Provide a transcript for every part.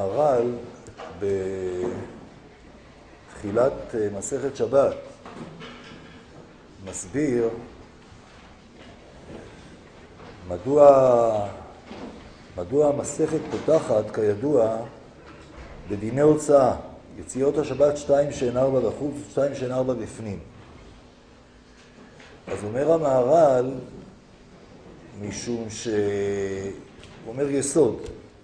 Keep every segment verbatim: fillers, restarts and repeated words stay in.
המהר"ל בתחילת מסכת שבת מסביר מדוע, מדוע המסכת פותחת כידוע בדיני הוצאה, יציאות השבת שתיים שאין ארבע בחוץ ושתיים שאין ארבע בפנים. אז אומר המהר"ל, משום שהוא אומר יסוד,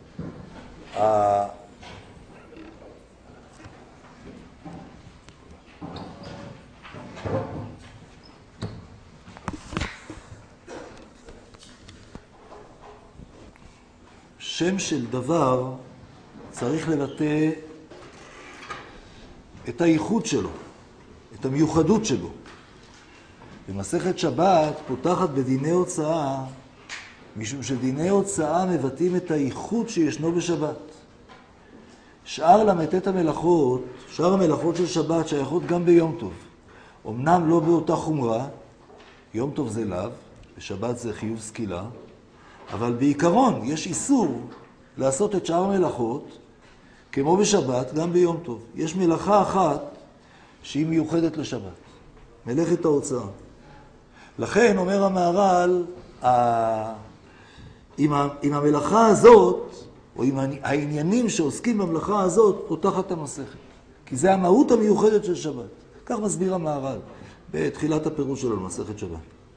שם של דבר צריך לבטא את הייחוד שלו, את המיוחדות שלו. במסכת שבת פותחת בדיני הוצאה, משום שדיני הוצאה מבטאים את הייחוד שישנו בשבת. שאר למתת המלאכות, שאר המלאכות של שבת שייכות גם ביום טוב. אמנם לא באותה חומרה, יום טוב זה לאו, בשבת זה חיוב סקילה, אבל בעיקרון יש איסור לעשות את שאר המלאכות, כמו בשבת, גם ביום טוב. יש מלאכה אחת שהיא מיוחדת לשבת, מלאכת ההוצאה. לכן אומר המהר"ל, עם המלאכה הזאת, או עם העניינים שעוסקים במלאכה הזאת, פותחת המסכת. כי זה המהות המיוחדת של שבת. כך מסביר המהר"ל בתחילת הפירוש שלו למסכת שבת.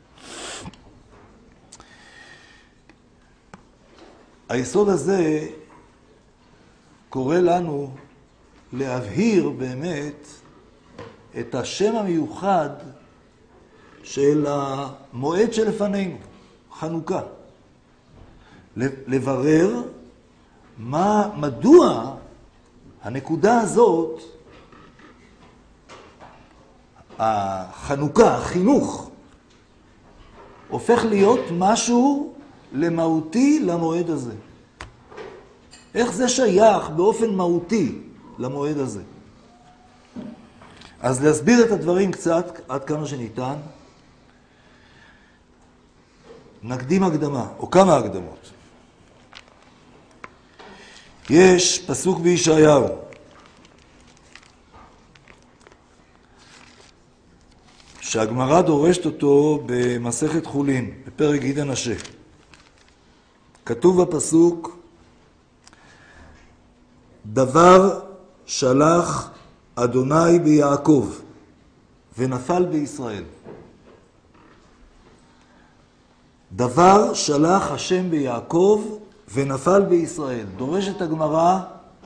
היסוד הזה קורא לנו להבהיר באמת את השם המיוחד של המועד שלפנינו, חנוכה. לברר מה, מדוע הנקודה הזאת, החנוכה, החינוך, הופך להיות משהו למהותי למועד הזה. איך זה שייך באופן מהותי למועד הזה? אז להסביר את הדברים קצת, עד כמה שניתן, נקדים הקדמה, או כמה הקדמות. יש פסוק בישעיהו, שהגמרא דורשת אותו במסכת חולין, בפרק גיד הנשה. כתוב בפסוק, דבר שלח אדוני ביעקב ונפל בישראל. דבר שלח השם ביעקב ונפל בישראל. דורשת הגמרא,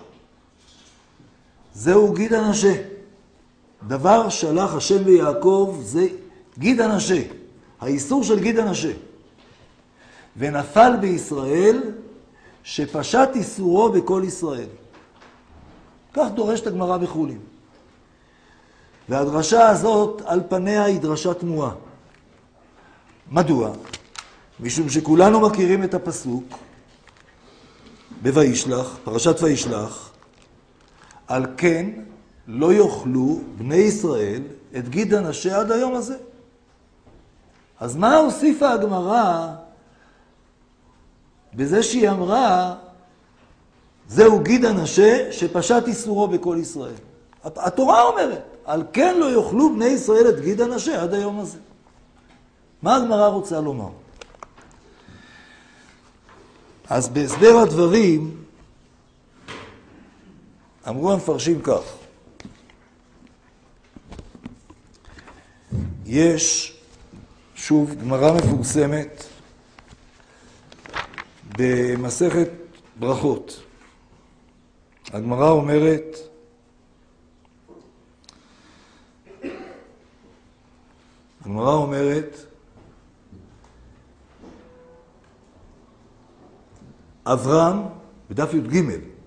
זהו גיד הנשה. דבר שלח השם ביעקב זה גיד הנשה, האיסור של גיד הנשה. ונפל בישראל, שפשט איסורו בכל ישראל. כך דורשת הגמרא בחולין. והדרשה הזאת על פניה היא דרשה תמוהה. מדוע? משום שכולנו מכירים את הפסוק בוישלח, פרשת וישלח, על כן לא יאכלו בני ישראל את גיד הנשה עד היום הזה. אז מה הוסיפה הגמרא בזה שהיא אמרה, זהו גיד הנשה שפשט איסורו בכל ישראל? התורה אומרת, על כן לא יאכלו בני ישראל את גיד הנשה עד היום הזה. מה הגמרא רוצה לומר? אז בהסבר הדברים אמרו המפרשים כך, יש שוב גמרא מפורסמת במסכת ברכות. הגמרא אומרת, הגמרא אומרת, אברהם, בדף י"ג,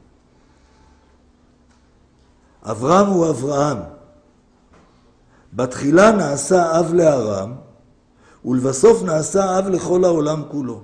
אברהם הוא אברהם. בתחילה נעשה אב לארם, ולבסוף נעשה אב לכל העולם כולו.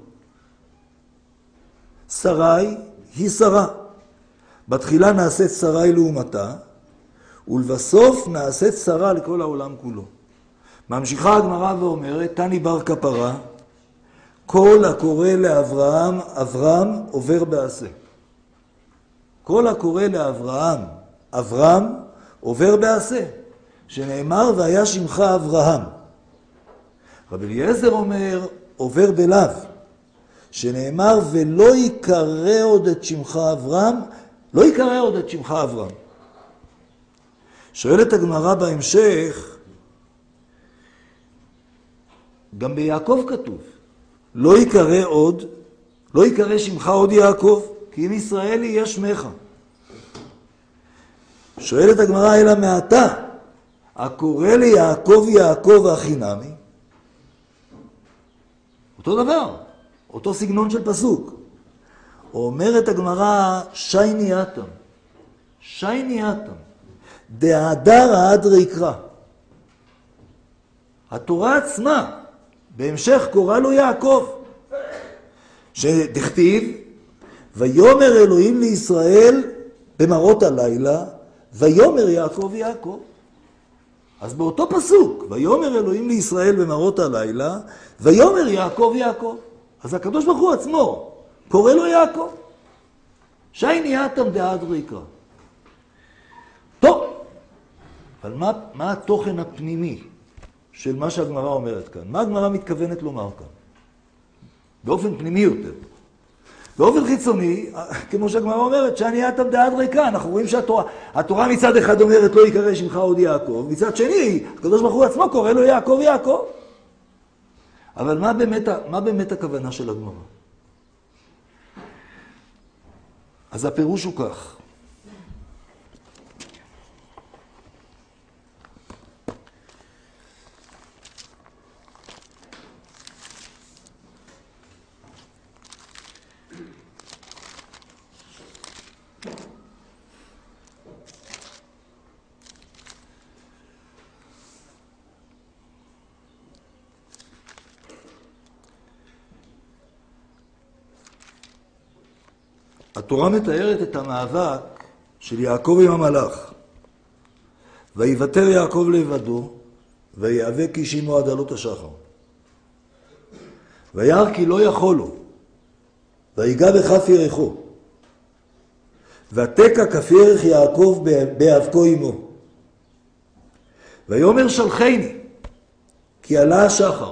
שרי היא שרה. בתחילה נעשית שרי לעומתה, ולבסוף נעשית שרה לכל העולם כולו. ממשיכה הגמרא ואומרת, תני בר כפרה, כל הקורא לאברהם, אברהם עובר בעשה. כל הקורא לאברהם, אברהם, עובר בעשה, שנאמר והיה שמך אברהם. רבי אליעזר אומר, עובר בלאו, שנאמר ולא יקרא עוד את שמך אברהם, לא יקרא עוד את שמך אברהם. שואלת הגמרא בהמשך, גם ביעקב כתוב, לא יקרא עוד, לא יקרא שמך עוד יעקב, כי אם ישראל יהיה שמך. שואלת הגמרא, אלא מעתה, הקורא ליעקב יעקב החינמי, אותו דבר, אותו סגנון של פסוק. אומרת הגמרא, שייני אתם, שייני אתם, דהדר האדרי יקרא. התורה עצמה, בהמשך קורא לו יעקב, שדכתיב, ויומר אלוהים לישראל במראות הלילה, ויומר יעקב יעקב. אז באותו פסוק, ויומר אלוהים לישראל במראות הלילה, ויומר יעקב יעקב. אז הקדוש ברוך הוא עצמו קורא לו יעקב. שייני אתם דהדר יקרא. טוב, אבל מה, מה התוכן הפנימי של מה שהגמרא אומרת כאן? מה הגמרא מתכוונת לומר כאן? באופן פנימי יותר. באופן חיצוני, כמו שהגמרא אומרת, שאני אתם דהדר יקרא. אנחנו רואים שהתורה, התורה מצד אחד אומרת לא יקרא שמך עוד יעקב, מצד שני, הקדוש ברוך הוא עצמו קורא לו יעקב יעקב. אבל מה באמת, מה באמת הכוונה של הגמרא? אז הפירוש הוא כך. התורה מתארת את המאבק של יעקב עם המלאך. ויוותר יעקב לבדו, ויאבק איש עמו עד עלות השחר. וירא כי לא יכול לו, ויגע בכף ירכו. ותקע כף ירך יעקב באבקו עמו. ויאמר שלחני, כי עלה השחר.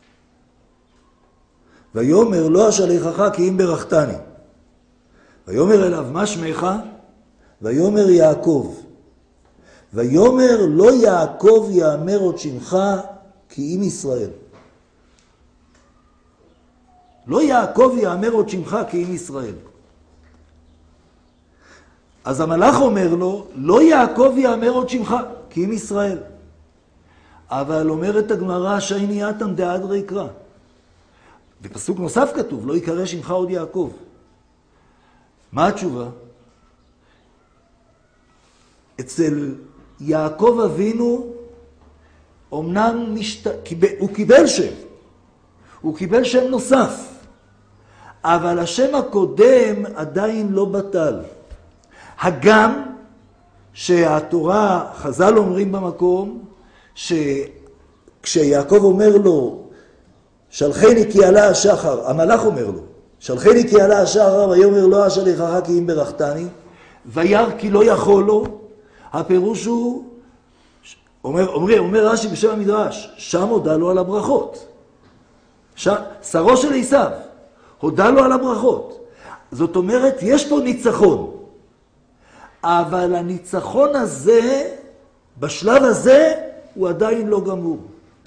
ויאמר לא אשליחך כי אם ברכתני. ויאמר אליו, מה שמך? ויאמר יעקב. ויאמר לא יעקב יאמר עוד שמך כי אם ישראל. לא יעקב יאמר עוד שמך כי אם ישראל. אז המלאך אומר לו, לא יעקב יאמר עוד שמך כי אם ישראל. אבל אומרת הגמרא, שייני אתם דהדר יקרא. בפסוק נוסף כתוב, לא יקרא שמך עוד יעקב. מה התשובה? אצל יעקב אבינו, אמנם משת... הוא קיבל שם, הוא קיבל שם נוסף, אבל השם הקודם עדיין לא בטל. הגם שהתורה, חז"ל אומרים במקום, שכשיעקב אומר לו, שלחני כי עלה השחר, המלאך אומר לו, שלחני כי עלה השחר, ויאמר לא אשליחך כי אם ברכתני, וירא כי לא יכול לו. הפירוש הוא, אומר, אומר, אומר רש"י בשם המדרש, שם הודה לו על הברכות. שם, שרו של עשיו, הודה לו על הברכות. זאת אומרת, יש פה ניצחון. אבל הניצחון הזה, בשלב הזה, הוא עדיין לא גמור.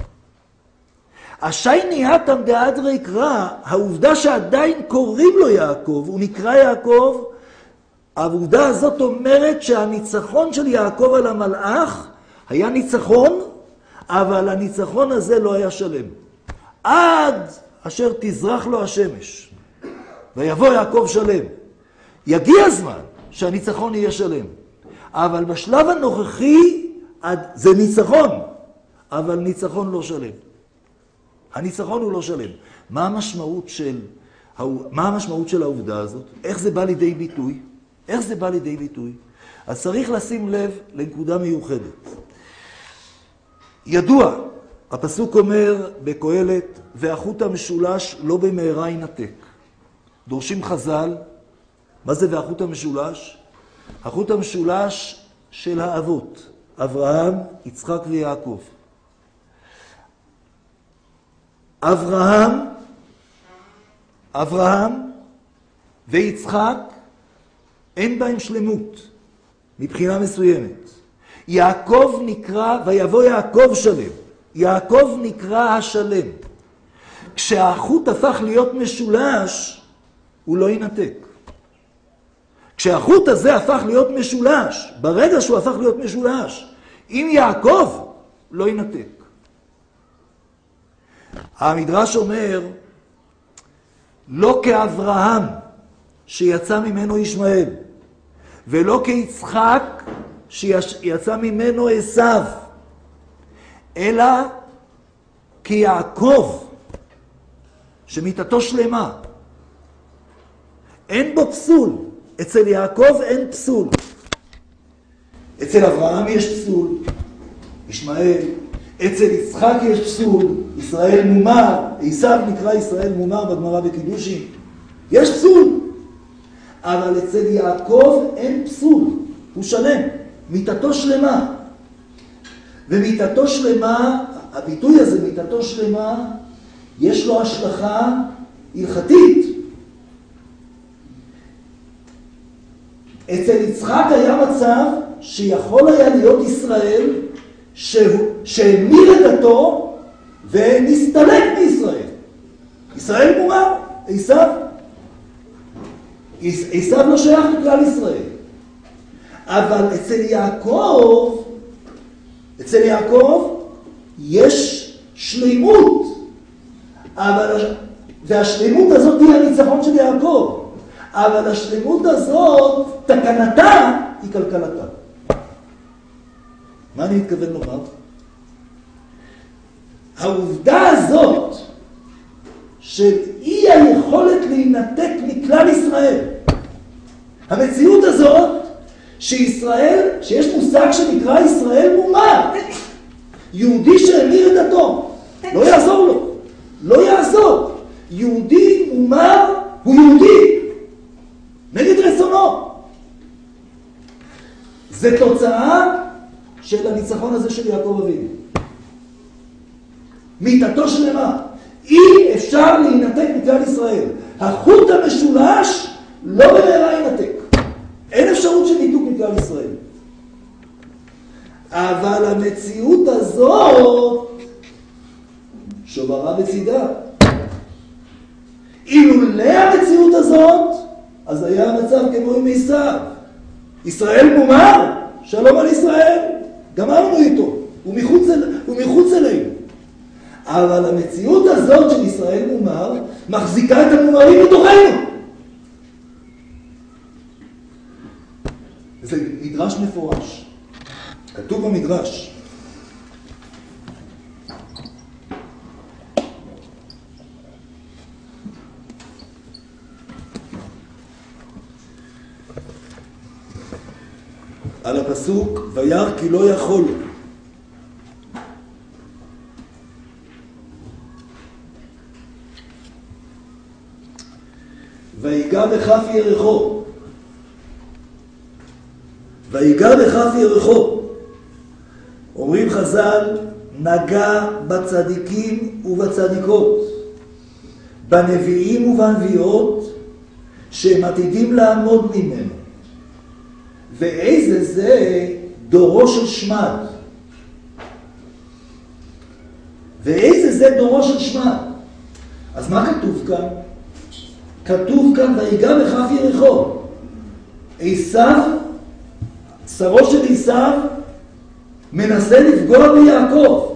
השייני אתם דהדר יקרא, העובדה שעדיין קוראים לו יעקב, הוא נקרא יעקב, העובדה הזאת אומרת שהניצחון של יעקב על המלאך היה ניצחון, אבל הניצחון הזה לא היה שלם. עד אשר תזרח לו השמש, ויבוא יעקב שלם. יגיע הזמן שהניצחון יהיה שלם. אבל בשלב הנוכחי זה ניצחון, אבל ניצחון לא שלם. הניצחון הוא לא שלם. מה המשמעות של, מה המשמעות של העובדה הזאת? איך זה בא לידי ביטוי? איך זה בא לידי ביטוי? אז צריך לשים לב לנקודה מיוחדת. ידוע, הפסוק אומר בקהלת, והחוט המשולש לא במהרה ינתק. דורשים חז"ל, מה זה והחוט המשולש? החוט המשולש של האבות, אברהם, יצחק ויעקב. אברהם, אברהם ויצחק אין בהם שלמות מבחינה מסוימת. יעקב נקרא, ויבוא יעקב שלם. יעקב נקרא השלם. כשהחוט הפך להיות משולש, הוא לא ינתק. כשהחוט הזה הפך להיות משולש, ברגע שהוא הפך להיות משולש, עם יעקב, לא ינתק. המדרש אומר, לא כאברהם שיצא ממנו ישמעאל, ולא כיצחק שיצא ממנו עשיו, אלא כיעקב שמיתתו שלמה. אין בו פסול. אצל יעקב אין פסול. אצל אברהם יש פסול, ישמעאל. אצל יצחק יש פסול, ישראל מומר. עשיו נקרא ישראל מומר בגמרא בקידושין. יש פסול. אבל אצל יעקב אין פסול. הוא שלם. מיתתו שלמה. ומיתתו שלמה, הביטוי הזה, מיתתו שלמה, יש לו השלכה הלכתית. אצל יצחק היה מצב שיכול היה להיות ישראל שהמיר את דתו ונסתלק מישראל. ישראל מומר, עשיו. עשיו לא שייך לכלל ישראל. אבל אצל יעקב, אצל יעקב יש שלימות. אבל, והשלימות הזאת היא הניצחון של יעקב. אבל השלימות הזאת, תקנתה, היא כלכלתה. מה אני מתכוון לומר? העובדה הזאת, של אי היכולת להינתק מכלל ישראל, המציאות הזאת, שישראל, שיש מושג שנקרא ישראל מומר, יהודי שהמיר את דתו, לא יעזור לו, לא יעזור. יהודי מומר הוא יהודי, נגד רצונו. זה תוצאה של הניצחון הזה של יעקב אבינו. מיתתו שלמה. אי אפשר להינתק מכלל ישראל. החוט המשולש לא במהרה ינתק. אין אפשרות של ניתוק מכלל ישראל. אבל המציאות הזאת שוברה בצידה. אילולא המציאות הזאת, אז היה המצב כמו עם עשיו. ישראל מומר, שלום על ישראל, גמרנו איתו, הוא מחוץ, אל, הוא מחוץ אלינו. אבל המציאות הזאת של ישראל מומר, מחזיקה את המומרים בתוכנו. זה מדרש מפורש. כתוב במדרש. על הפסוק, וירא כי לא יכול. ויגע בכף ירחו. ויגע בכף ירחו. אומרים חז"ל, נגע בצדיקים ובצדיקות, בנביאים ובנביאות, שהם עתידים לעמוד ממנו. ואיזה זה דורו של שמד. ואיזה זה דורו של שמד. אז מה כתוב כאן? כתוב כאן, ויגע בכף ירחו. עשיו, שרו של עשיו, מנסה לפגוע ביעקב.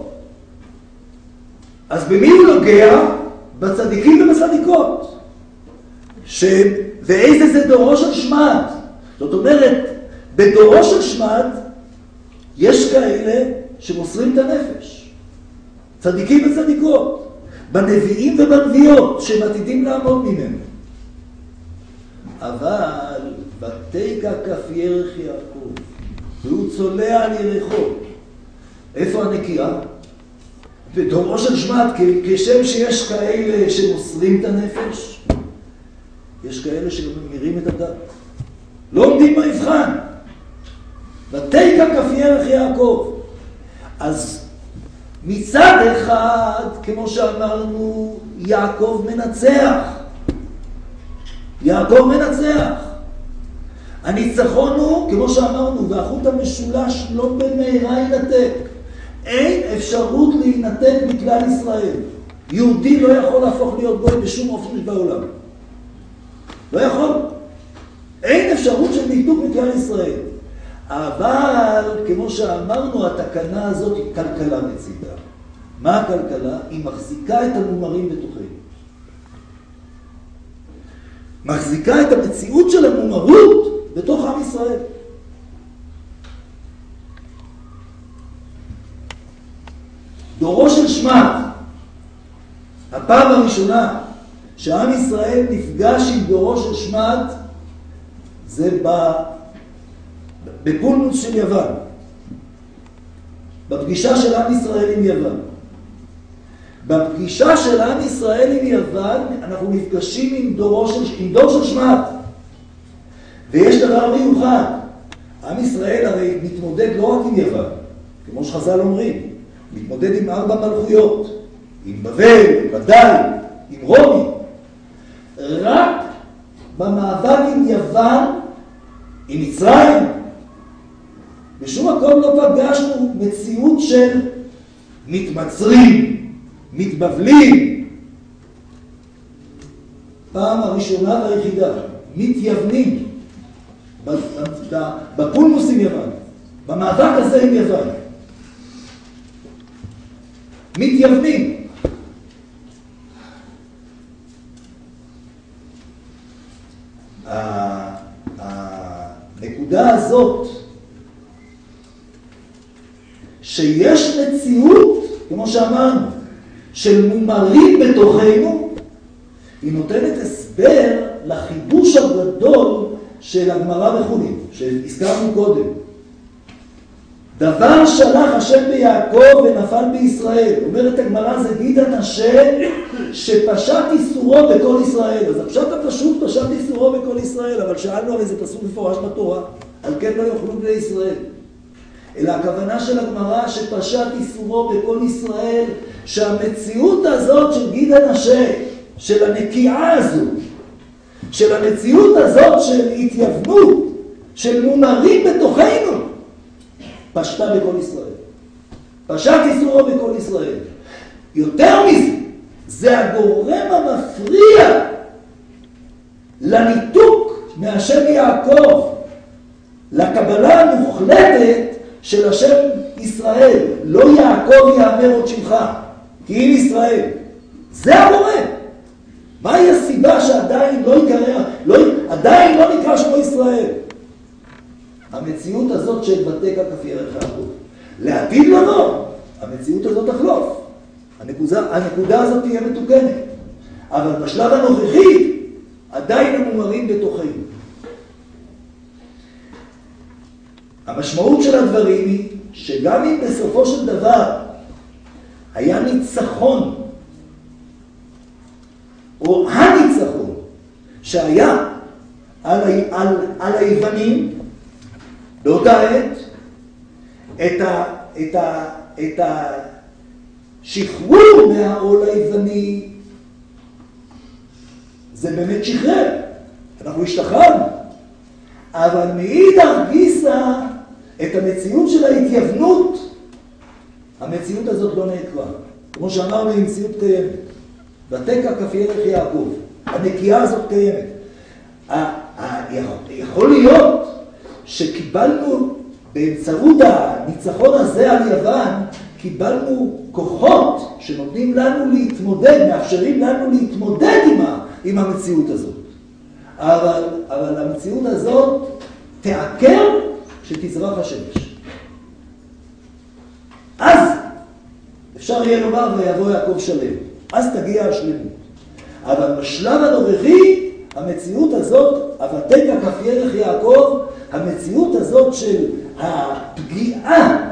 אז במי הוא נוגע? בצדיקים ובצדיקות. ש... ואיזה זה דורו של שמד. זאת אומרת, בדורו של שמד יש כאלה שמוסרים את הנפש. צדיקים וצדיקות. בנביאים ובנביאות שהם עתידים לעמוד ממנו. אבל ותגע כף ירך יעקב, והוא צולע על ירחו. איפה הנקייה? בדורו של שמד, כשם שיש כאלה שמוסרים את הנפש, יש כאלה שממירים את הדת. לא עומדים במבחן. ותיקע כף ירך יעקב. אז מצד אחד, כמו שאמרנו, יעקב מנצח. יעקב מנצח. הניצחון הוא, כמו שאמרנו, והחוט המשולש לא במהרה ינתק. אין אפשרות להינתק מכלל ישראל. יהודי לא יכול להפוך להיות גוי בשום אופן בעולם. לא יכול. אין אפשרות של ניתוק מכלל ישראל. אבל, כמו שאמרנו, התקנה הזאת היא כלכלה מצידה. מה הכלכלה? היא מחזיקה את המומרים בתוכנו. מחזיקה את המציאות של המומרות בתוך עם ישראל. דורו של שמע, הפעם הראשונה שעם ישראל נפגש עם דורו של שמעת, זה בפולמוס של יוון, בפגישה של עם ישראל עם יוון. בפגישה של עם ישראל עם יוון אנחנו נפגשים עם דורו של, עם דור של שמעת. ויש דבר מיוחד, עם ישראל הרי מתמודד לא רק עם יוון, כמו שחז"ל אומרים, מתמודד עם ארבע מלכויות, עם בבל, עם בדל, עם רומי. רק במאבק עם יוון, עם מצרים, בשום מקום לא פגשנו מציאות של מתמצרים, מתבבלים. פעם הראשונה והיחידה, מתייוונים, בפולמוס עם יוון, במאבק הזה עם יוון. מתייוונים. הנקודה הזאת שיש מציאות, כמו שאמרנו, של מומרים בתוכנו, היא נותנת הסבר לחידוש הגדול של הגמרא בחולין, שהזכרנו קודם. דבר שלח השם ביעקב ונפל בישראל. אומרת הגמרא, זה גיד הנשה שפשט איסורו בכל ישראל. אז הפשט הפשוט פשט איסורו בכל ישראל, אבל שאלנו הרי זה פסוק מפורש בתורה, על כן לא יאכלו בני ישראל. אלא הכוונה של הגמרא שפשט איסורו בכל ישראל, שהמציאות הזאת של גיד הנשה, של הנקיעה הזו, של המציאות הזאת של התייוונות, של מומרים בתוכנו, פשטה בכל ישראל. פשט איסורו בכל ישראל. יותר מזה, זה הגורם המפריע לניתוק מהשם יעקב, לקבלה המוחלטת של השם ישראל. לא יעקב יאמר עוד שמך, כי אם ישראל. זה הגורם. מהי הסיבה שעדיין לא יקרא, לא, עדיין לא נקרא שמו ישראל? המציאות הזאת של ותיקע כף ירך יעקב. לעתיד לבוא, המציאות הזאת תחלוף. הנקודה, הנקודה הזאת תהיה מתוקנת. אבל בשלב הנוכחי, עדיין המומרים בתוכנו. המשמעות של הדברים היא, שגם אם בסופו של דבר היה ניצחון, או הניצחון, שהיה על, על, על היוונים, באותה עת, את, ה, את, ה, את השחרור מהעול היווני, זה באמת שחרר. אנחנו השתחררנו. אבל מאידך גיסא, את המציאות של ההתייוונות, המציאות הזאת לא נעקרה. כמו שאמרנו, היא מציאות קיימת. ותיקע כף ירך יעקב. הנקייה הזאת קיימת. יכול להיות שקיבלנו באמצעות הניצחון הזה על יוון, קיבלנו כוחות שנותנים לנו להתמודד, מאפשרים לנו להתמודד עם, ה, עם המציאות הזאת. אבל, אבל המציאות הזאת תעקר כשתזרח השמש. אז אפשר יהיה לומר ויבוא יעקב שלם. אז תגיע השלמות. אבל בשלב הנוכחי, המציאות הזאת, ותיקע כף ירך יעקב, המציאות הזאת של הפגיעה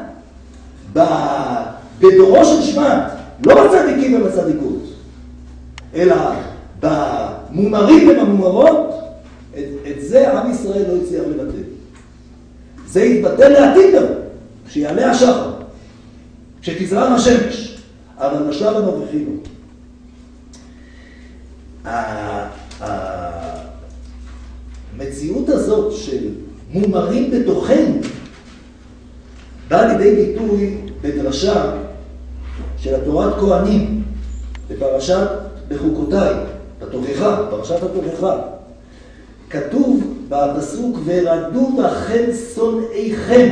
בדורו של שמעת, לא בצדיקים ובצדיקות, אלא במומרים ובמומרות, את, את זה עם ישראל לא הצליח לבטל. זה יתבטא לעתיד גם, כשיעלה השחר, כשתזרם השמש, אבל בשלב הנוכחי לא. המציאות הזאת של מומרים בתוכנו באה לידי ביטוי בדרשה של התורת כהנים בפרשת בחוקותיי, בתוכחה, פרשת התוכחה. כתוב בפסוק ורדו בכם שונאיכם,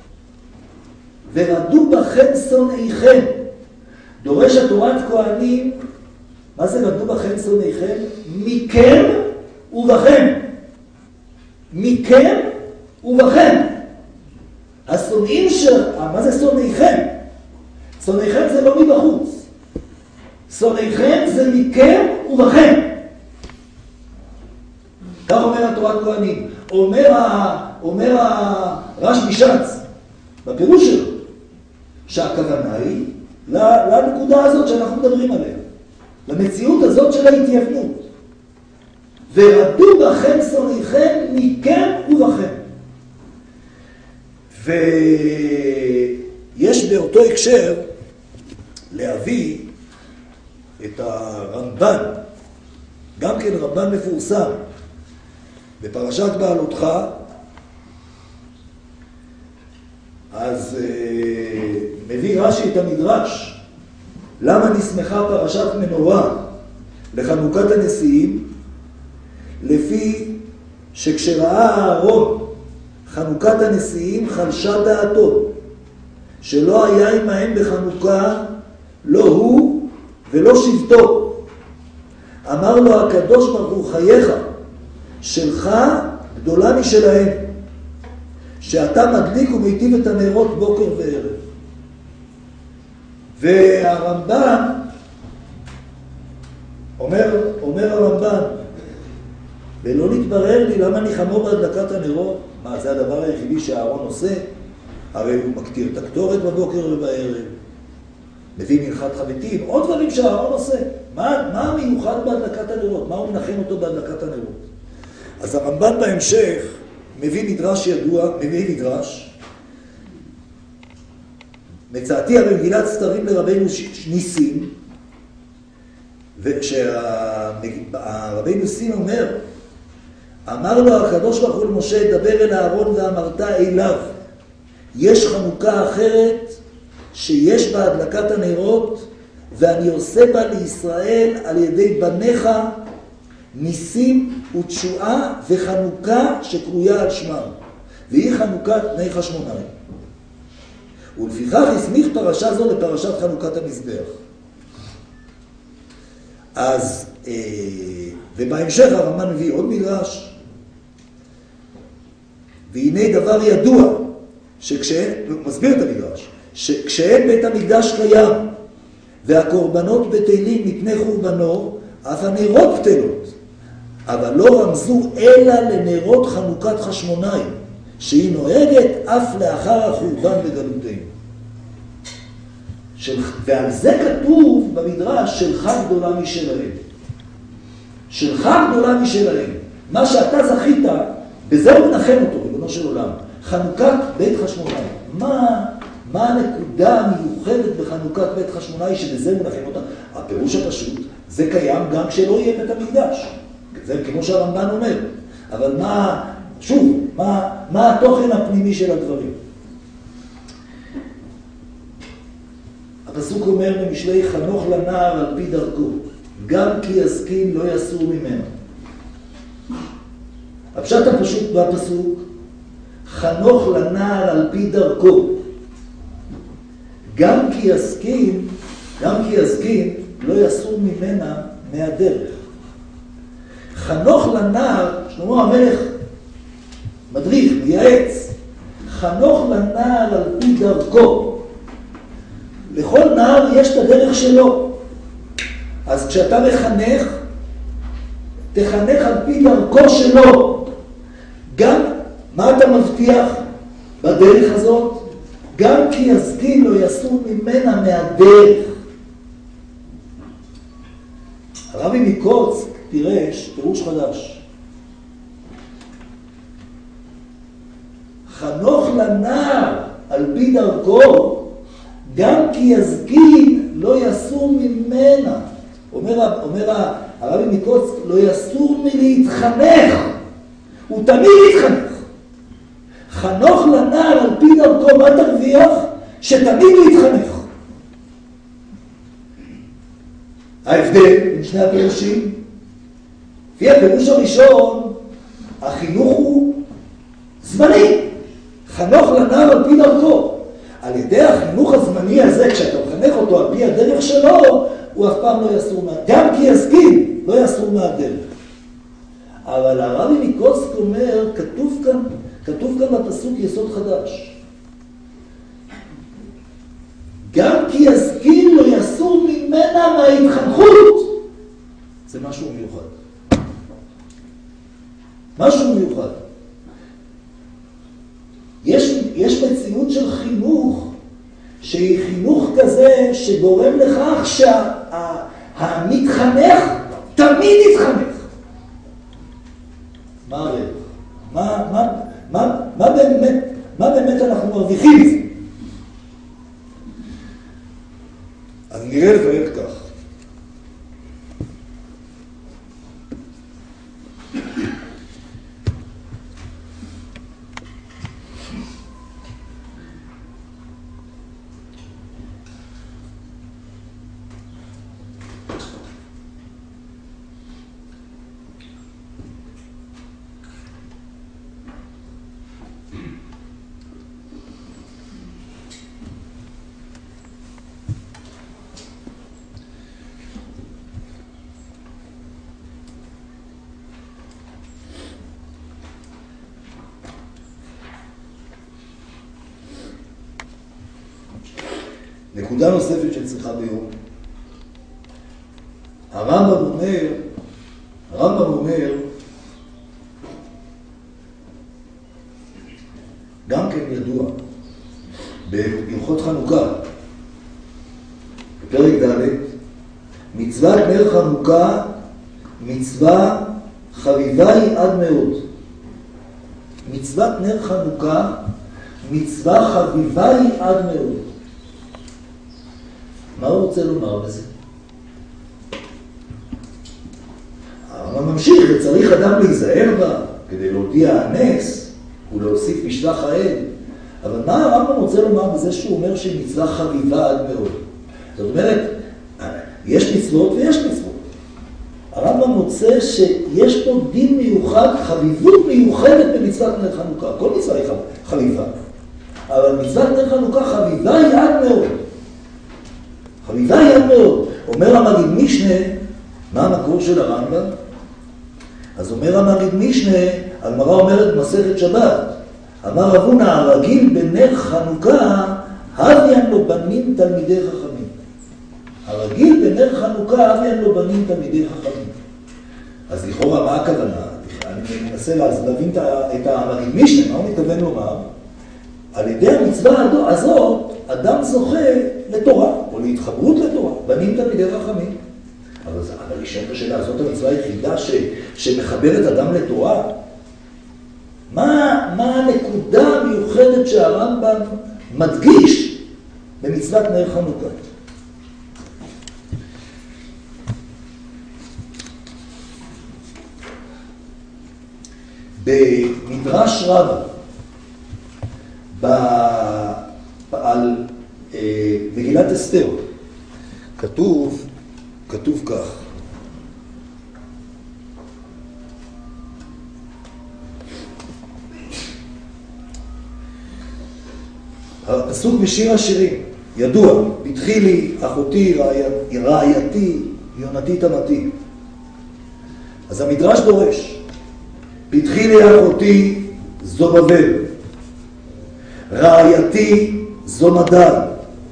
ורדו בכם שונאיכם. דורש התורת כהנים, מה זה רדו בכם שונאיכם? מכם ובכם. מכם ובכם. השונאים של... מה זה שונאיכם? שונאיכם זה לא מבחוץ. שונאיכם זה מכם ובכם. כך אומר התורת כהנים. אומר, ה... אומר הרשב"י שץ, בפירוש שלו, שהכוונה היא לנקודה הזאת שאנחנו מדברים עליה. למציאות הזאת של ההתייוונות. ורדו בכם שונאיכם מכם ובכם. ויש באותו הקשר להביא את הרמב"ן, גם כן רמב"ן מפורסם, בפרשת בעלותך. אז uh, מביא רש"י את המדרש, למה נסמכה פרשת מנורה לחנוכת הנשיאים, לפי שכשראה אהרון חנוכת הנשיאים חלשה דעתו, שלא היה עמהם בחנוכה לא הוא ולא שבטו. אמר לו הקדוש ברוך הוא, חייך, שלך גדולה משלהם, שאתה מדליק ומיטיב את הנרות בוקר וערב. והרמב"ן, אומר, אומר הרמב"ן, ולא נתברר לי למה ניחמו בהדלקת הנרות. מה, זה הדבר היחידי שהארון עושה? הרי הוא מקטיר את הקטורת בבוקר ובערב, מביא מנחת חבטים, עוד דברים שהארון עושה. מה, מה המיוחד בהדלקת הנרות? מה הוא מנחם אותו בהדלקת הנרות? אז הרמב"ן בהמשך מביא מדרש ידוע, מביא מדרש, מצאתי הרי מגילת סתרים לרבינו ניסים, וכשהרבינו ניסים אומר, אמר לו הקדוש ברוך הוא למשה, דבר אל אהרון ואמרת אליו, יש חנוכה אחרת שיש בה הדלקת הנרות, ואני עושה בה לישראל על ידי בניך ניסים ותשועה וחנוכה שקרויה על שמם, והיא חנוכת בני חשמונאי. ולפיכך הסמיך פרשה זו לפרשת חנוכת המזבח. אז, אה, ובהמשך הרמב"ן מביא עוד מדרש, והנה דבר ידוע, שכשאין, הוא מסביר את המדרש, שכשאין בית המקדש קיים, והקורבנות בטלים מפני חורבנו, אף הנרות בטלות, אבל לא רמזו אלא לנרות חנוכת חשמונאי, שהיא נוהגת אף לאחר החורבן בגלותנו. של... ועל זה כתוב במדרש, שלך גדולה משלהם. שלך גדולה משלהם. מה שאתה זכית, בזה הוא מנחם אותו, בבנו של עולם. חנוכת בית חשמונאי. מה, מה הנקודה המיוחדת בחנוכת בית חשמונאי שבזה הוא מנחם אותה? הפירוש הפשוט, זה קיים גם כשלא יהיה בית המקדש. זה כמו שהרמב"ן אומר. אבל מה, שוב, מה, מה התוכן הפנימי של הדברים? הפסוק אומר במשלי, חנוך לנער על פי דרכו, גם כי יזקין לא יסור ממנו. הפשט הפשוט בפסוק, חנוך לנער על פי דרכו, גם כי יזקין, גם כי יזקין לא יסור ממנה מהדרך. חנוך לנער, שלמה המלך מדריך, מייעץ, חנוך לנער על פי דרכו. לכל נער יש את הדרך שלו. אז כשאתה מחנך, תחנך על פי דרכו שלו. גם מה אתה מבטיח בדרך הזאת? גם כי יזקין לא יסור ממנה מהדרך. הרבי מקורץ פירש פירוש חדש. חנוך לנער על פי דרכו, גם כי יזקין לא יסור ממנה. אומר, אומר הרבי מקוצק, לא יסור מלהתחנך. הוא תמיד יתחנך. חנוך לנער על פי דרכו, מה תרוויח? שתמיד הוא יתחנך. ההבדל בין שני הפירושים, לפי הפירוש הראשון, החינוך הוא זמני. חנוך לנער על פי דרכו. על ידי החינוך הזמני הזה, כשאתה מחנך אותו על פי הדרך שלו, הוא אף פעם לא יסור מהדרך. גם כי יסכים, לא יסור מהדרך. אבל הרבי מקוצק אומר, כתוב כאן, כתוב כאן בפסוק יסוד חדש. גם כי יסכים לא יסור ממנה מההתחנכות. זה משהו מיוחד. משהו מיוחד. יש, יש מציאות של חינוך, שהיא חינוך כזה שגורם לכך שהמתחנך תמיד יתחנך. מה הרי? מה, מה, מה, מה באמת, מה באמת אנחנו מרוויחים מזה? אז נראה לבאר כך. נקודה נוספת שצריכה ביום. הרמב"ם אומר, הרמב"ם אומר, גם כן ידוע, בהלכות חנוכה, בפרק ד', מצוות נר חנוכה, מצווה חביבה היא עד מאוד. מצוות נר חנוכה, מצווה חביבה היא עד מאוד. מה הוא רוצה לומר בזה? הרמב"ם ממשיך, וצריך אדם להיזהר בה כדי להודיע הנס ולהוסיף משלח האל. אבל מה הרמב"ם רוצה לומר בזה שהוא אומר שהיא מצווה חביבה עד מאוד? זאת אומרת, יש מצוות ויש מצוות. הרמב"ם מוצא שיש פה דין מיוחד, חביבות מיוחדת במצוות נר חנוכה. כל מצווה היא חביבה. אבל מצוות נר חנוכה חביבה היא עד מאוד. חביבה היא עד מאוד. אומר המגיד משנה, מה המקור של הרמב"ם? אז אומר המגיד משנה, הגמרא אומרת מסכת שבת. אמר רב הונא, הרגיל בנר חנוכה, הביאן לו בנים תלמידי חכמים. הרגיל בנר חנוכה, הביאן לו בנים תלמידי חכמים. אז לכאורה מה הכוונה? אני מנסה להבין את המגיד משנה, מה הוא מתכוון לומר? על ידי המצווה הזאת, אדם זוכה לתורה, או להתחברות לתורה, בנים תלמידי חכמים. אבל, אבל ישאלת השאלה, זאת המצווה היחידה ש, שמחברת אדם לתורה? מה, מה הנקודה המיוחדת שהרמב"ם מדגיש במצוות נר חנוכה? במדרש רבה, על אה, מגילת אסתר, כתוב, כתוב כך. הפסוק בשיר השירים, ידוע, פתחי לי אחותי, רעי, רעייתי, יונתי תמתי. אז המדרש דורש, פתחי לי אחותי זו בבל, רעייתי זו מדר,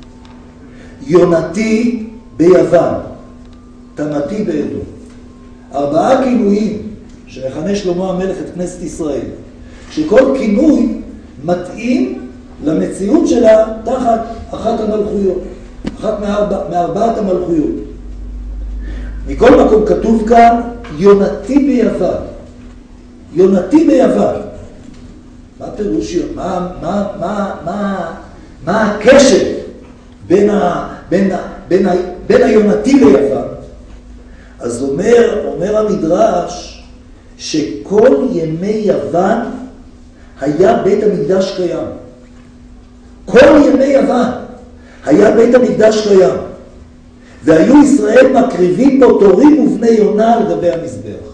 יונתי ביוון, תמתי באדום. ארבעה כינויים שמכנה שלמה המלך את כנסת ישראל, שכל כינוי מתאים למציאות שלה תחת אחת המלכויות, אחת מארבע, מארבעת המלכויות. מכל מקום כתוב כאן, יונתי ביוון. יונתי ביוון. מה פירוש, מה, מה, מה, מה, מה הקשר בין, ה, בין, ה, בין, ה, בין היונתי ליוון? אז אומר, אומר המדרש שכל ימי יוון היה בית המקדש קיים. כל ימי יוון היה בית המקדש קיים. והיו ישראל מקריבים בו תורים ובני יונה על גבי המזבח.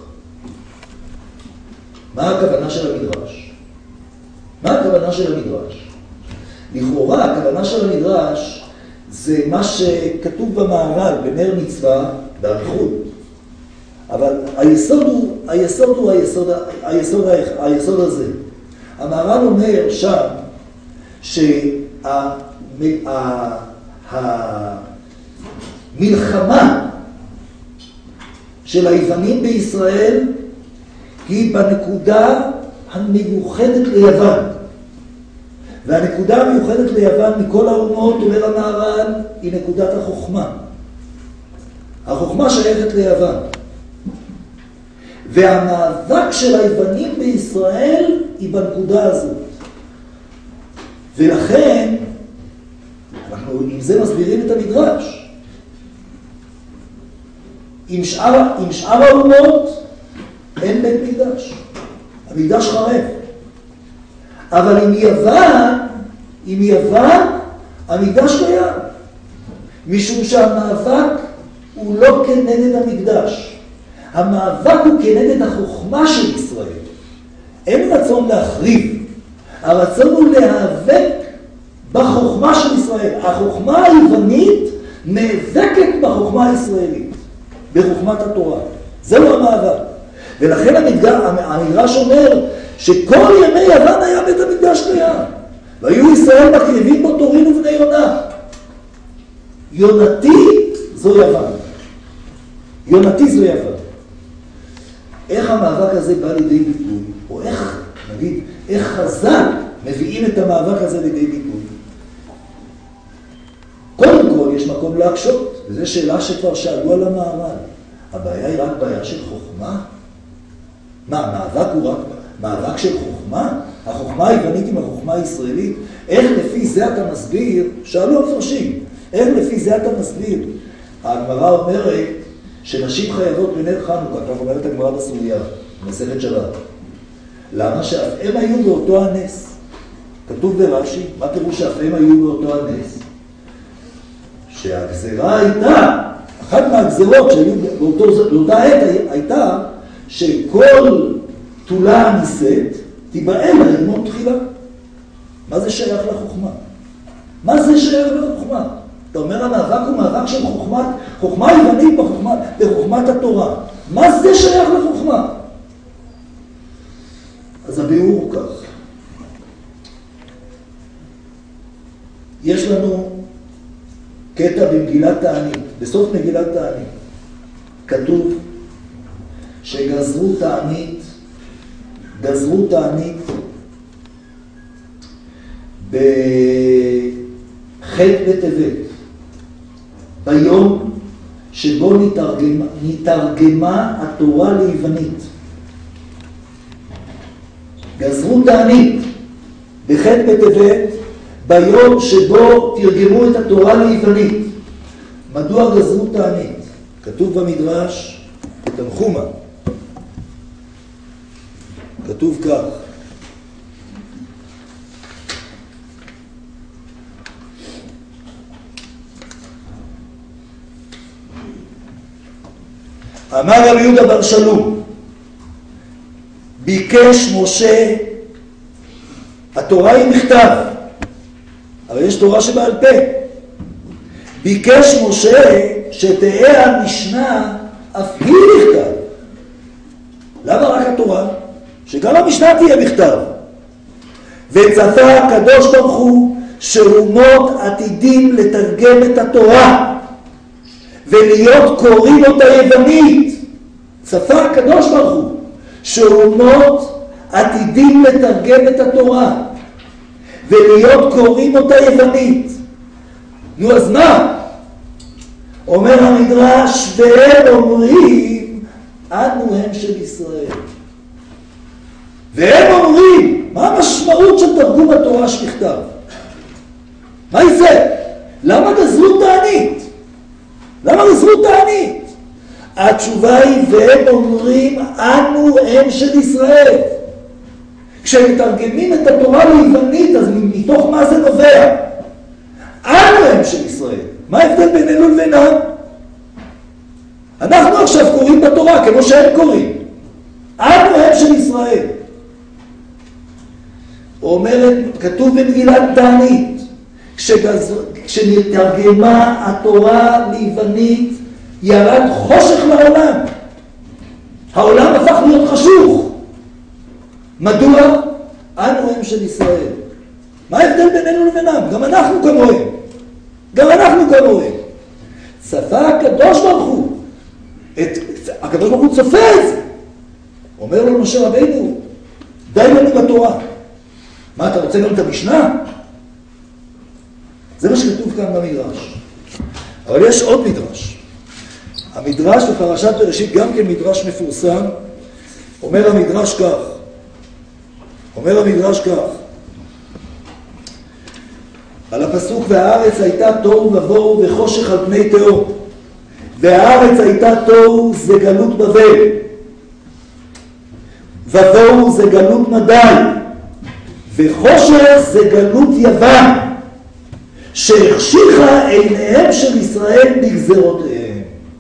מה הכוונה של המדרש? מה הכוונה של המדרש? לכאורה, הכוונה של המדרש זה מה שכתוב במהר"ל, בנר מצווה, באריכות. אבל היסוד הוא, היסוד הוא היסוד, היסוד, היסוד הזה. המהר"ל אומר שם שהמלחמה של היוונים בישראל היא בנקודה המיוחדת ליוון. והנקודה המיוחדת ליוון מכל האומות, אומר המהר"ל, היא נקודת החוכמה. החוכמה שייכת ליוון. והמאבק של היוונים בישראל היא בנקודה הזאת. ולכן, אנחנו עם זה מסבירים את המדרש. עם שאר, עם שאר האומות אין בית מקדש. המקדש חרב. אבל עם יוון, עם יוון, המקדש קיים. משום שהמאבק הוא לא כנגד המקדש. המאבק הוא כנגד החוכמה של ישראל. אין רצון להחריב. הרצון הוא להיאבק בחוכמה של ישראל. החוכמה היוונית נאבקת בחוכמה הישראלית, בחוכמת התורה. זהו המאבק. ולכן המדרש אומר שכל ימי יוון היה בית המקדש קיים. והיו ישראל מקריבים בו תורים ובני יונה. יונתי זו יוון. יונתי זו יוון. איך המאבק הזה בא לידי ביטוי? או איך, נגיד, איך חז"ל מביאים את המאבק הזה לידי ביטוי? קודם כל יש מקום להקשות, וזו שאלה שכבר שאלו על המהר"ל. הבעיה היא רק בעיה של חוכמה? מה, המאבק הוא רק מאבק של חוכמה? החוכמה היוונית עם החוכמה הישראלית? איך לפי זה אתה מסביר? שאלו המפרשים. איך לפי זה אתה מסביר? הגמרא אומרת שנשים חייבות בנר חנוכה, כך אומרת הגמרא בסוגיה, במסכת שבת. למה? שאף הם היו באותו הנס. כתוב ברש"י, מה פירוש שאף הם היו באותו הנס? שהגזרה הייתה, אחת מהגזרות שהיו באותו, באותה עת הייתה, שכל תולה הנישאת תיבאל ללמוד תחילה. מה זה שייך לחוכמה? מה זה שייך לחוכמה? אתה אומר, המאבק הוא מאבק של חוכמת, חוכמה יוונית בחוכמת, בחוכמת התורה. מה זה שייך לחוכמה? אז הביאור הוא כך. יש לנו קטע במגילת תענית, בסוף מגילת תענית, כתוב שגזרו תענית, גזרו תענית בח' בטבת, ביום שבו נתרגמה, נתרגמה התורה ליוונית. גזרו תענית בח' בטבת, ביום שבו תרגמו את התורה ליוונית. מדוע גזרו תענית? כתוב במדרש, בתנחומא, כתוב כך: אמר רבי יהודה בר שלום, ביקש משה, התורה היא מכתב, אבל יש תורה שבעל פה. ביקש משה שתהיה המשנה אף היא מכתב. למה רק התורה? שגם המשנה תהיה מכתב. וצפה הקדוש ברוך הוא שאומות עתידים לתרגם את התורה ולהיות קוראים אותה יוונית. צפה הקדוש ברוך הוא שאומות עתידים לתרגם את התורה ולהיות קוראים אותה יוונית. נו, אז מה? אומר המדרש, והם אומרים, אנו הם של ישראל. והם אומרים, מה המשמעות של תרגום התורה שנכתב? מה זה? למה גזרו תענית? למה גזרו תענית? התשובה היא, והם אומרים, אנו הם של ישראל. כשמתרגמים את התורה ליוונית, אז מתוך מה זה נובע? אנו הם של ישראל. מה ההבדל בינינו לבינם? אנחנו עכשיו קוראים בתורה כמו שהם קוראים. אנו הם של ישראל. אומרת, כתוב במגילת תענית, כשגז... כשנתרגמה התורה ליוונית, ירד חושך לעולם. העולם הפך להיות חשוך. מדוע? אנו הם של ישראל. מה ההבדל בינינו לבינם? גם אנחנו כמוהם. גם אנחנו כמוהם. צפה הקדוש ברוך הוא. את... הקדוש ברוך הוא צופה את זה. אומר לו משה רבינו, די לנו בתורה. מה, אתה רוצה גם את המשנה? זה מה שכתוב כאן במדרש. אבל יש עוד מדרש. המדרש בפרשת בראשית גם כן מדרש מפורסם. אומר המדרש כך. אומר המדרש כך. על הפסוק, והארץ הייתה תוהו ובוהו וחושך על פני תהום. והארץ הייתה תוהו זה גלות בבל. ובוהו זה גלות מדי. וחושך זה גלות יוון. שהחשיכה עיניהם של ישראל בגזרותיהם.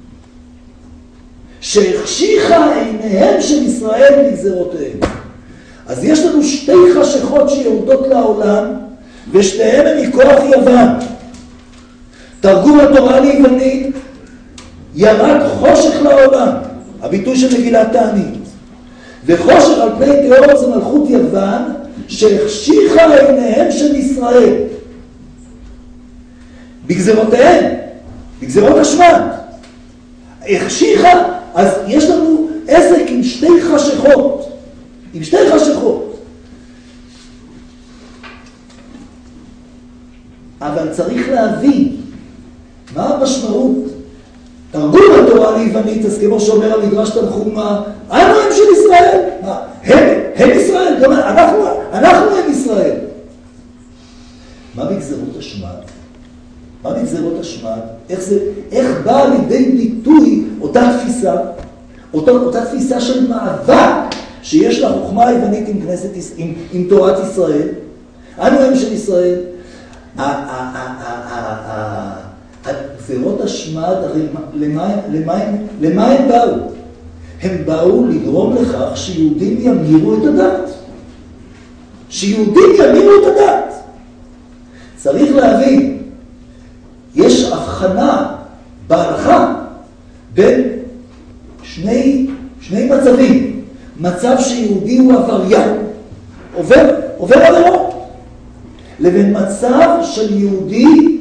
שהחשיכה עיניהם של ישראל בגזרותיהם. אז יש לנו שתי חשכות שיורדות לעולם, ושתיהן הם מכוח יוון. תרגום התורה ליוונית, ירד חושך לעולם, הביטוי של מגילת תענית. וחושך על פני תהום זה מלכות יוון, שהחשיכה עיניהם של ישראל. בגזרותיהם, בגזרות השמד. החשיכה, אז יש לנו עסק עם שתי חשכות. עם שתי חשכות. אבל צריך להבין מה המשמעות. תרגום התורה ליוונית, אז כמו שאומר המדרש תנחומה, אנו הם של ישראל. מה? הם, הם ישראל, גם אנחנו, אנחנו הם ישראל. מה בגזרות השמד? מה בגזרות השמד? איך זה, איך באה לידי ביטוי אותה תפיסה, אותה, אותה תפיסה של מאבק שיש לה חוכמה היוונית עם כנסת, עם, עם תורת ישראל. אנו הם של ישראל. גזרות השמד, הרי למה, למה, למה הם באו? הם באו לגרום לכך שיהודים ימירו את הדת. שיהודים ימירו את הדת. צריך להבין, יש הבחנה בהלכה בין שני, שני מצבים. מצב שיהודי הוא עבריין, עובר, עובר עבירות. לבין מצב של יהודי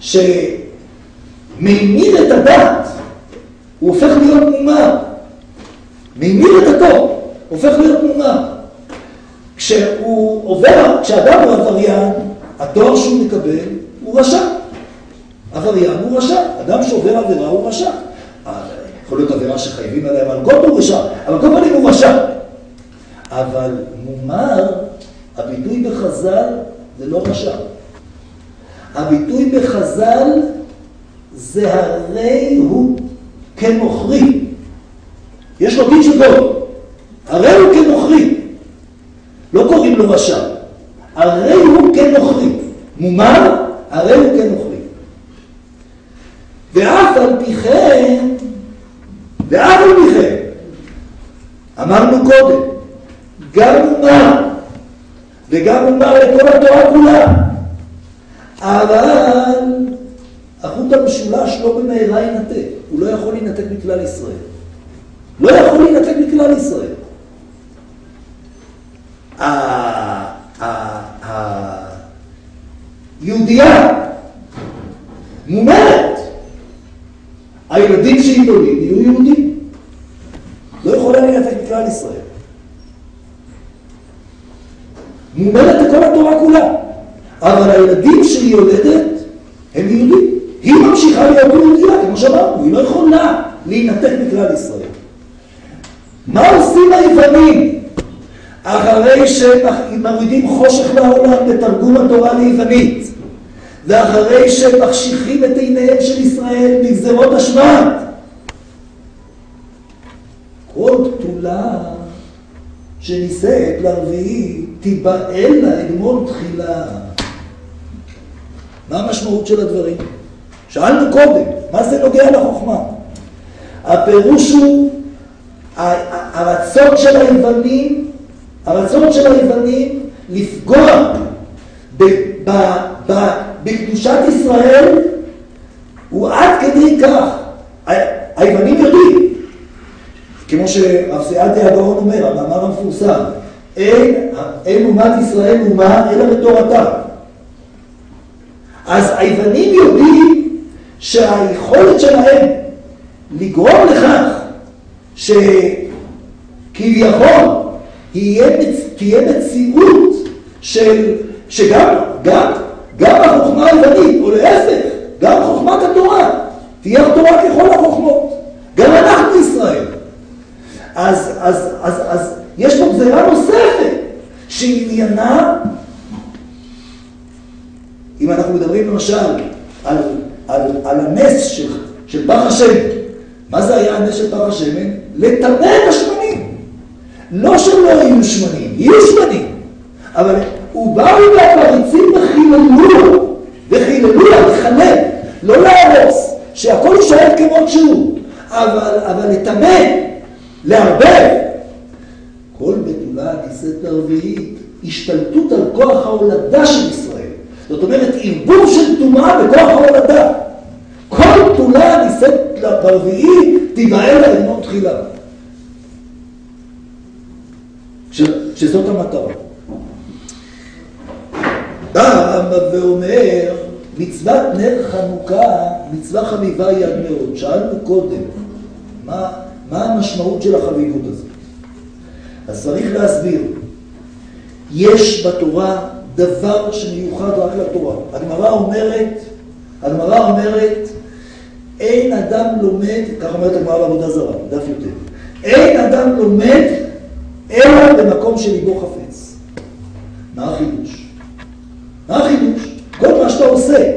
שממיר את הדת, הוא הופך להיות מומר. ממיר את התור, הופך להיות מומר. כשהוא עובר, כשאדם הוא עבריין, התואר שהוא מקבל הוא רשע. עבריין הוא רשע. אדם שעובר עבירה הוא רשע. יכול להיות עבירה שחייבים עליהם על גוד הוא רשע, אבל כל פעמים הוא רשע. אבל מומר, הביטוי בחז"ל, זה לא רשע. הביטוי בחז"ל זה הרי הוא כנוכרי. יש לו דין של גוד. הרי הוא כנוכרי. לא קוראים לו רשע. הרי הוא כנוכרי. מומר, הרי הוא כנוכרי. ואף על פי כן, ואף על פי כן, אמרנו קודם, גם מומר, וגם מומר לכל התורה כולה. אבל החוט המשולש לא במהרה ינתק. הוא לא יכול להינתק מכלל ישראל. לא יכול להינתק מכלל ישראל. היהודייה מומרת. הילדים שידולים יהיו יהודים. לא יכולה להינתק מכלל ישראל. מומרת לכל התורה כולה. אבל הילדים שהיא יולדת הם יהודים. היא ממשיכה להיות יהודיה, כמו שאמרנו, היא לא יכולה להינתק מכלל ישראל. מה עושים היוונים? אחרי שמורידים חושך לעולם בתרגום התורה ליוונית, ואחרי שמחשיכים את עיניהם של ישראל בגזרות השמד, כל בתולה שנישאת לרביעי תיבעל לה אגמון תחילה. מה המשמעות של הדברים? שאלנו קודם, מה זה נוגע לחוכמה? הפירוש הוא הרצון של היוונים, הרצון של היוונים לפגוע ב, ב, ב, בקדושת ישראל הוא עד כדי כך. היוונים יודעים, כמו שרב סעדיה הגאון אומר, המאמר המפורסם, אין, אין אומת ישראל אומה אלא בתורתה. אז היוונים יודעים שהיכולת שלהם לגרום לכך שכביכול תהיה מציאות של, שגם גם, גם החוכמה היוונית, או להפך, גם חוכמת התורה, תהיה התורה ככל החוכמות. גם אנחנו ישראל. אז, אז, אז, אז יש פה גזירה נוספת שעניינה, אם אנחנו מדברים למשל על, על, על הנס של, של פח השמן, מה זה היה הנס של פח השמן? לטמא את השמנים. לא שלא יהיו שמנים, יהיו שמנים. אבל הוא בא והפריצים וחיללו, וחיללו לה, לחלל, לא להרוס, שהכל יישאר כמות שהוא, אבל, אבל לטמא, להרבה. כל בתולה נישאת לרביעית, השתלטות על כוח ההולדה של ישראל. זאת אומרת, ערבוב של טומאה בכוח ההולדה. כל בתולה נישאת לרביעית, תיבעל לה אגמון תחילה. ש... שזאת המטרה. בא ואומר, מצוות נר חנוכה, מצווה חביבה היא עד מאוד. שאלנו קודם, מה, מה המשמעות של החביבות הזאת? אז צריך להסביר. יש בתורה דבר שמיוחד רק לתורה. הגמרא אומרת, הגמרא אומרת, אין אדם לומד, כך אומרת הגמרא בעבודה זרה, דף יותר, אין אדם לומד אלא במקום שליבו חפץ. מה החידוש? מה החידוש? כל מה שאתה עושה,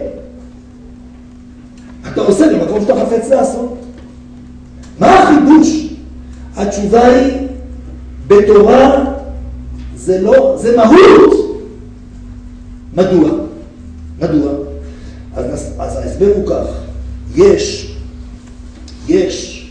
אתה עושה במקום שאתה חפץ לעשות. מה החידוש? התשובה היא, בתורה זה לא, זה מהות. מדוע? מדוע? אז, אז ההסבר הוא כך, יש, יש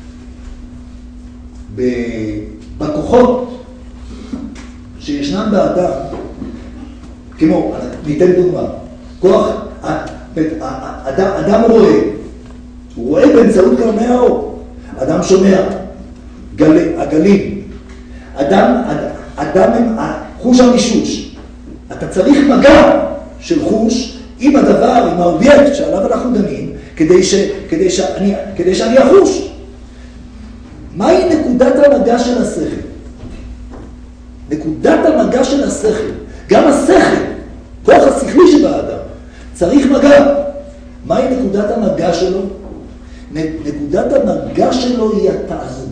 בכוחות שישנם באדם, כמו, ניתן דוגמה, כוח, אדם, אדם רואה, הוא רואה באמצעות קרני האור, אדם שומע, גל, הגלים, אדם, אדם, חוש המישוש, אתה צריך מגע של חוש עם הדבר, עם האובייקט שעליו אנחנו דנים, כדי, ש, כדי, שאני, כדי שאני אחוש. מהי נקודת המגע של השכל? נקודת המגע של השכל, גם השכל, כוח השכלי שבאדם, צריך מגע. מהי נקודת המגע שלו? נקודת המגע שלו היא התענוג.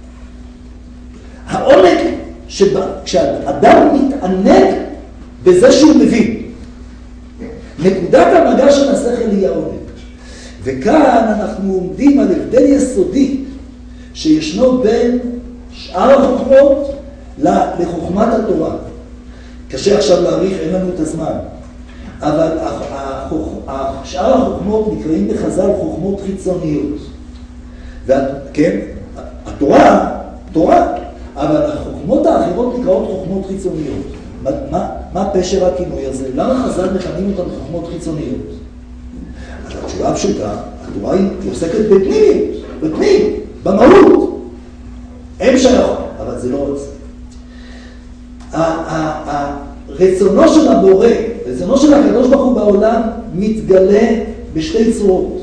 העונג שבה, כשאדם מתענג בזה שהוא מבין. נקודת המגע של השכל היא העונג. וכאן אנחנו עומדים על הבדל יסודי שישנו בין שאר החוכמות לחוכמת התורה. קשה עכשיו להעריך, אין לנו את הזמן. אבל שאר החוכמות נקראים בחז"ל חוכמות חיצוניות. כן, התורה, תורה, אבל החוכמות האחרות נקראות חוכמות חיצוניות. מה, מה פשר הכינוי הזה? למה חז"ל מכנים אותם חוכמות חיצוניות? אז התשובה הפשוטה, התורה היא עוסקת בפנימיות, בפנים, במהות. הם שייכות, אבל זה לא רוצה. רצונו של הבורא, רצונו של הקדוש ברוך הוא בעולם, מתגלה בשתי צורות.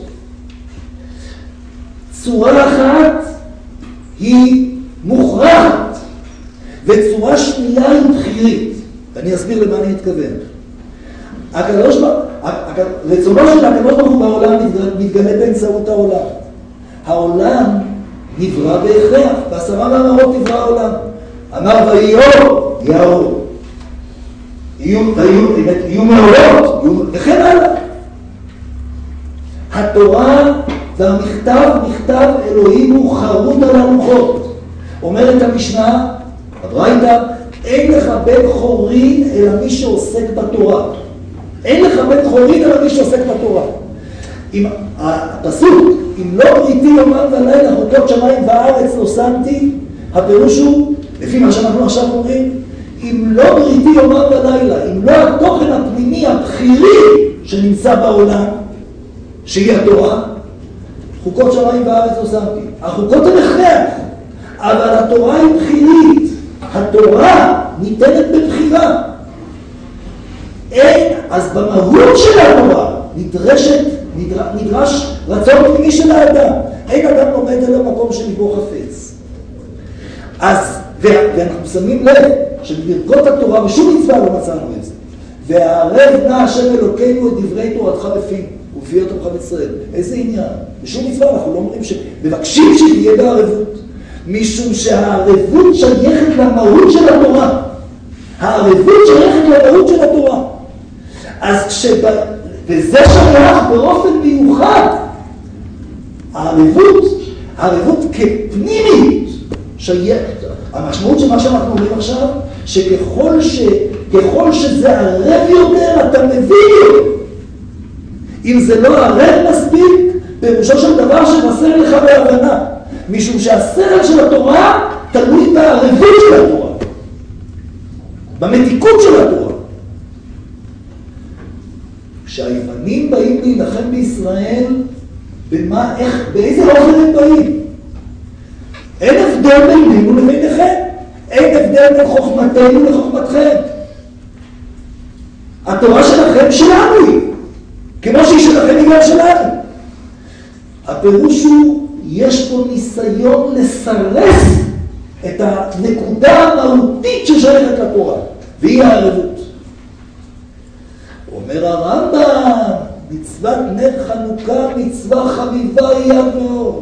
צורה אחת היא מוכרחת, וצורה שנייה היא בחירית. ואני אסביר למה אני מתכוון. הקדוש, רצונו של הקדוש ברוך הוא בעולם מתגלה באמצעות העולם. העולם נברא בהכרח, בעשרה מאמרות נברא העולם. אמר ויהי אור, יהיה אור. יהיו, יהיו, יהיו מאורות, יהיו, וכן הלאה. התורה והמכתב, מכתב אלוהים הוא חרוט על הלוחות. אומרת המשנה, הברייתא, אין לך בן חורין אלא מי שעוסק בתורה. אין לך בן חורין אלא מי שעוסק בתורה. אם, הפסוק, אם לא בריתי יומם ולילה חוקות שמיים וארץ לא שמתי, הפירוש הוא, לפי מה שאנחנו עכשיו אומרים, אם לא בריתי יומם ולילה, אם לא התוכן הפנימי הבחירי שנמצא בעולם, שהיא התורה, חוקות שמיים וארץ לא שמתי. החוקות הן הכרח, אבל התורה היא בחירית. התורה ניתנת בבחירה. אין, אז במהות של התורה נדרשת, נדר, נדרש רצון פנימי של האדם. אין אדם לומד אל המקום שליבו חפץ. אז, ואנחנו שמים לב שבברכות התורה, ושום מצווה לא מצאנו את זה. והערב נא השם אלוקינו את דברי תורתך בפינו, ובפי אותם חב ישראל. איזה עניין? בשום מצווה אנחנו לא אומרים שמבקשים שתהיה בערבות. משום שהערבות שייכת למהות של התורה. הערבות שייכת למהות של התורה. אז כשבא, וזה שייך באופן מיוחד, הערבות, הערבות כפנימית, שייכת. המשמעות של מה שאנחנו אומרים עכשיו, שככל ש, ככל שזה ערב יותר, אתה מבין יותר. אם זה לא ערב מספיק, פירושו של דבר שמסר לך בהבנה. משום שהסרט של התורה תלוי בערבות של התורה, במתיקות של התורה. כשהיוונים באים להילחם בישראל, במה, איך, באיזה אופן הם באים? אין הבדל בינינו לביניכם. אין הבדל בין חוכמתנו לחוכמתכם. התורה שלכם שלנו היא, כמו שהיא שלכם היא גם שלנו. הפירוש הוא, יש פה ניסיון לסרס את הנקודה המהותית ששייכת לתורה, והיא הערבות. אומר הרמב"ם, מצוות נר חנוכה, מצווה חביבה היא יד מאוד.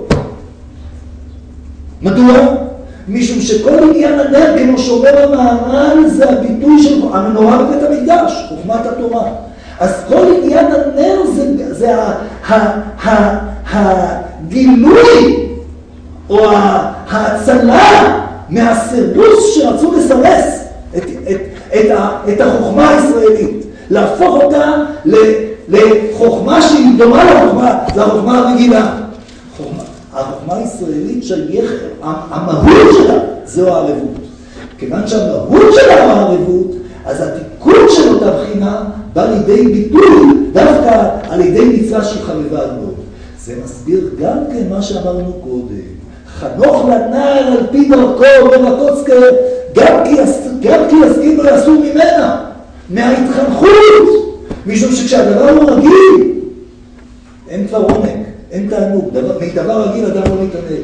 מדוע? משום שכל עניין הנר, כמו שאומר המהר"ל, זה הביטוי של המנורה בבית המקדש, חוכמת התורה. אז כל עניין הנר זה, זה ה, ה, ה, הגילוי או ההצלה מהסירוס שרצו לסרס את, את, את, את החוכמה הישראלית, להפוך אותה לחוכמה שהיא דומה לחוכמה, לחוכמה הרגילה. חוכמה, החוכמה הישראלית שייך, המהות שלה זו הערבות. כיוון שהמהות שלה הוא הערבות, אז התיקון של אותה בחינה בא לידי ביטוי דווקא על ידי מצווה שהיא חביבה מאוד. זה מסביר גם כן מה שאמרנו קודם. חנוך לנער על פי דרכו ובקוצקה, גם כי, גם כי יסכים לא יסור ממנה, מההתחנכות. משום שכשהדבר הוא רגיל, אין כבר עומק, אין תענוג. מדבר רגיל אדם לא מתענג.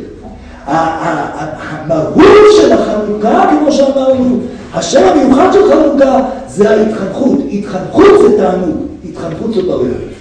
המהות של החנוכה, כמו שאמרנו, השם המיוחד של חנוכה זה ההתחנכות. התחנכות זה תענוג, התחנכות זה ברור.